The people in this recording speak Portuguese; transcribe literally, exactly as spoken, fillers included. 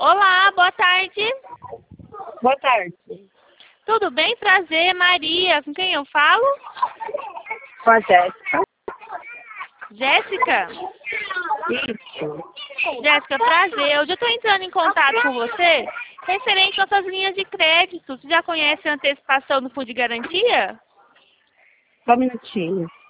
Olá, boa tarde. Boa tarde. Tudo bem? Prazer, Maria. Com quem eu falo? Com a Jéssica. Jéssica? Isso. Jéssica, prazer. Hoje eu estou entrando em contato com você referente às suas linhas de crédito. Você já conhece a antecipação do Fundo de Garantia? Só um minutinho.